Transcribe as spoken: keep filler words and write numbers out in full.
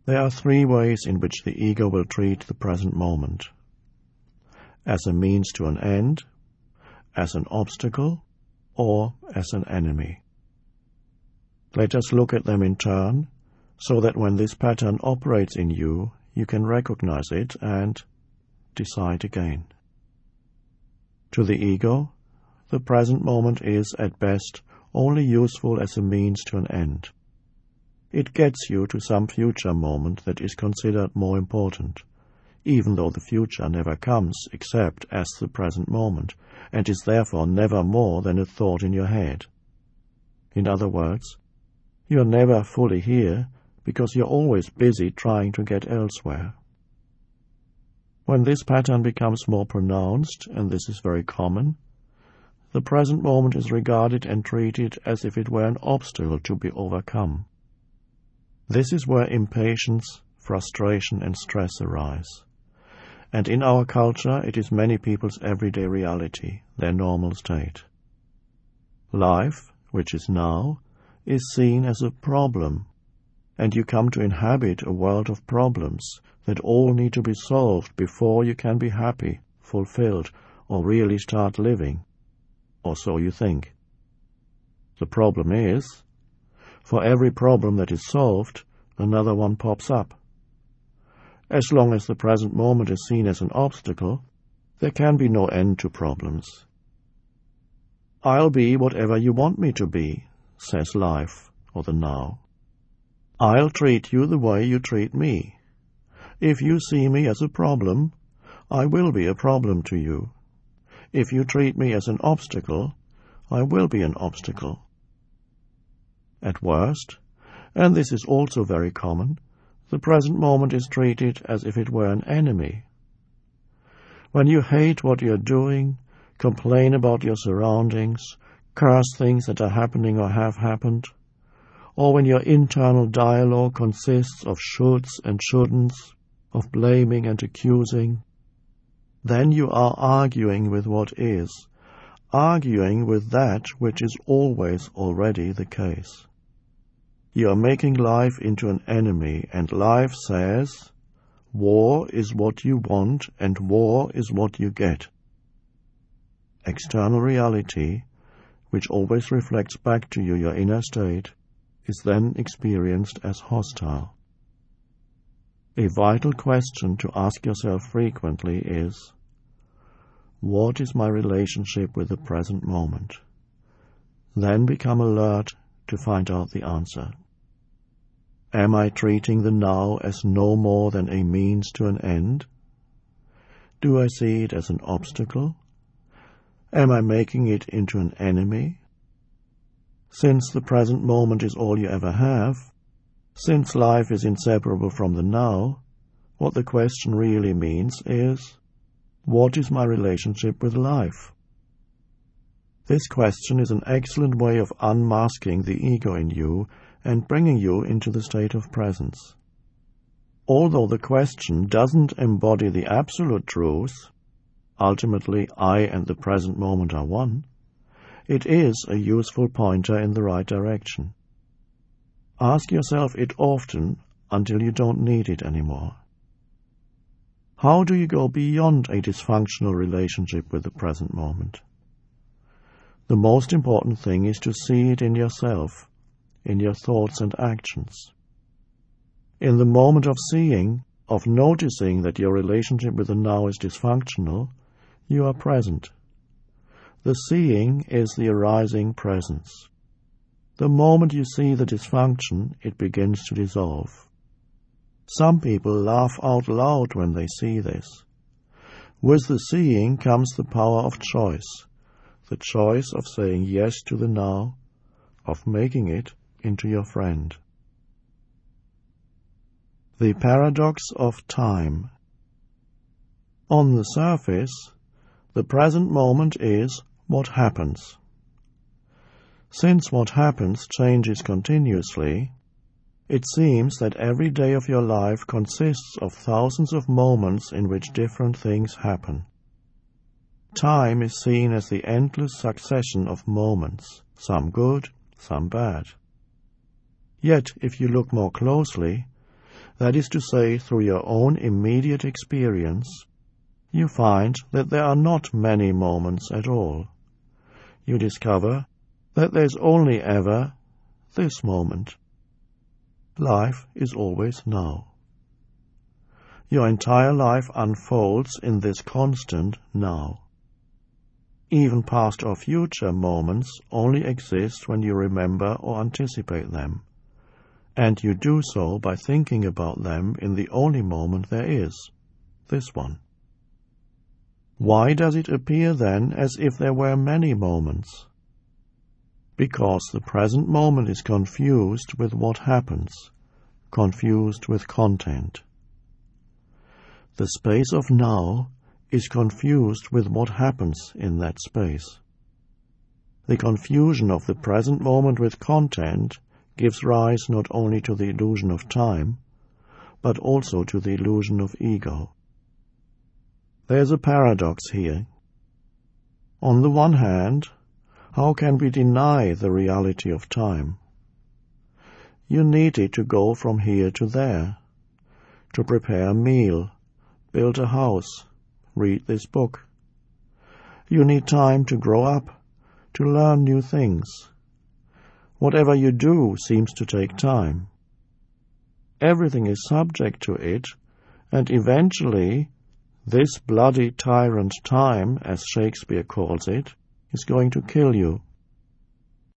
There are three ways in which the ego will treat the present moment: as a means to an end, as an obstacle, or as an enemy. Let us look at them in turn, so that when this pattern operates in you, you can recognize it and decide again. To the ego, the present moment is, at best, only useful as a means to an end. It gets you to some future moment that is considered more important, even though the future never comes except as the present moment, and is therefore never more than a thought in your head. In other words, you are never fully here because you are always busy trying to get elsewhere. When this pattern becomes more pronounced, and this is very common, the present moment is regarded and treated as if it were an obstacle to be overcome. This is where impatience, frustration, and stress arise. And in our culture, it is many people's everyday reality, their normal state. Life, which is now, is seen as a problem, and you come to inhabit a world of problems that all need to be solved before you can be happy, fulfilled, or really start living. Or so you think. The problem is, for every problem that is solved, another one pops up. As long as the present moment is seen as an obstacle, there can be no end to problems. I'll be whatever you want me to be, says life, or the now. I'll treat you the way you treat me. If you see me as a problem, I will be a problem to you. If you treat me as an obstacle, I will be an obstacle. At worst, and this is also very common, the present moment is treated as if it were an enemy. When you hate what you are doing, complain about your surroundings, curse things that are happening or have happened, or when your internal dialogue consists of shoulds and shouldn'ts, of blaming and accusing, then you are arguing with what is, arguing with that which is always already the case. You are making life into an enemy, and life says, war is what you want and war is what you get. External reality, which always reflects back to you your inner state, is then experienced as hostile. A vital question to ask yourself frequently is, what is my relationship with the present moment? Then become alert to find out the answer. Am I treating the now as no more than a means to an end? Do I see it as an obstacle? Am I making it into an enemy? Since the present moment is all you ever have, since life is inseparable from the now, what the question really means is, what is my relationship with life? This question is an excellent way of unmasking the ego in you and bringing you into the state of presence. Although the question doesn't embody the absolute truth, ultimately I and the present moment are one, it is a useful pointer in the right direction. Ask yourself it often until you don't need it anymore. How do you go beyond a dysfunctional relationship with the present moment? The most important thing is to see it in yourself, in your thoughts and actions. In the moment of seeing, of noticing that your relationship with the now is dysfunctional, you are present. The seeing is the arising presence. The moment you see the dysfunction, it begins to dissolve. Some people laugh out loud when they see this. With the seeing comes the power of choice, the choice of saying yes to the now, of making it into your friend. The paradox of time. On the surface, the present moment is what happens. Since what happens changes continuously, it seems that every day of your life consists of thousands of moments in which different things happen. Time is seen as the endless succession of moments, some good, some bad. Yet, if you look more closely, that is to say, through your own immediate experience, you find that there are not many moments at all. You discover that there's only ever this moment. Life is always now. Your entire life unfolds in this constant now. Even past or future moments only exist when you remember or anticipate them, and you do so by thinking about them in the only moment there is, this one. Why does it appear then as if there were many moments? Because the present moment is confused with what happens, confused with content. The space of now is confused with what happens in that space. The confusion of the present moment with content gives rise not only to the illusion of time, but also to the illusion of ego. There's a paradox here. On the one hand, how can we deny the reality of time? You need it to go from here to there, to prepare a meal, build a house, read this book. You need time to grow up, to learn new things. Whatever you do seems to take time. Everything is subject to it, and eventually this bloody tyrant time, as Shakespeare calls it, is going to kill you.